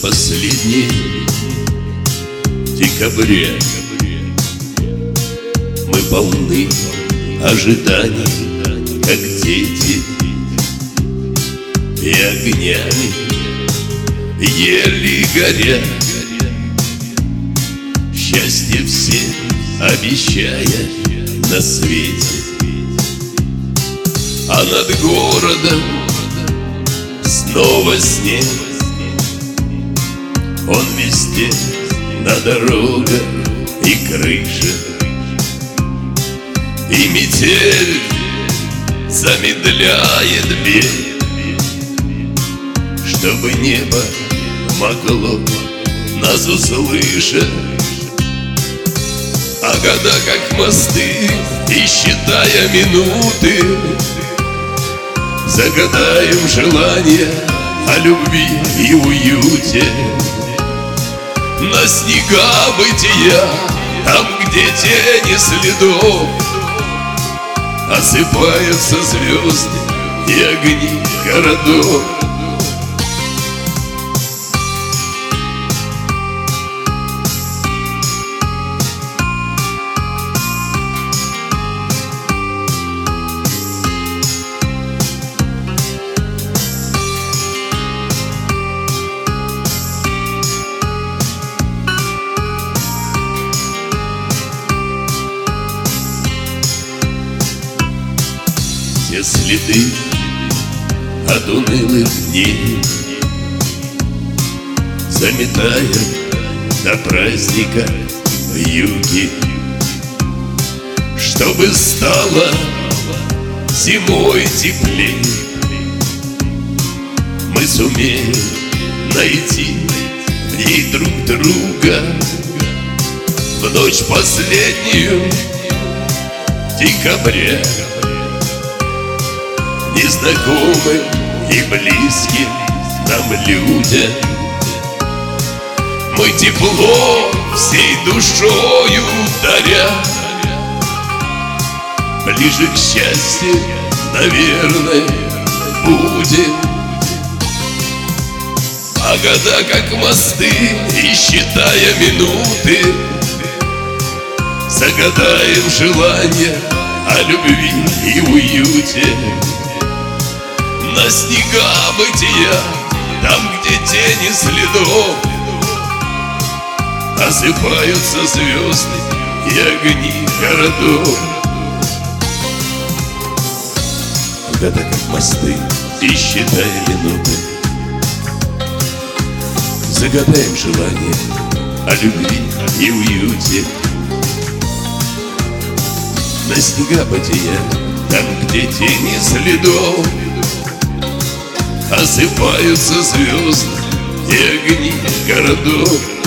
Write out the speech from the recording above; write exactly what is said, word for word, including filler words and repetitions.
последние декабря мы полны ожиданий, как дети, и огнями еле горя, счастье все обещая на свете. А над городом снова снег, он везде, на дорогах и крышах, и метель замедляет бег, чтобы небо могло нас услышать. А года как мосты, и считая минуты, загадаем желание о любви и уюте. На снега бытия, там, где тени следов, осыпаются звезды и огни городов. Те следы от унылых дней, заметая до праздника в юге, чтобы стало зимой теплей, мы сумеем найти в ней друг друга в ночь последнюю декабря. Незнакомым и близким нам людям мы тепло всей душою даря. Ближе к счастью, наверное, будем. А года как мосты, и считая минуты, загадаем желание о любви и уюте. На снега бытия, там, где тени следов, осыпаются звезды и огни городов. Года как мосты, и считая минуты, загадаем желание о любви и уюте. На снега бытия, там, где тени следов, осыпаются звезды и огни городов.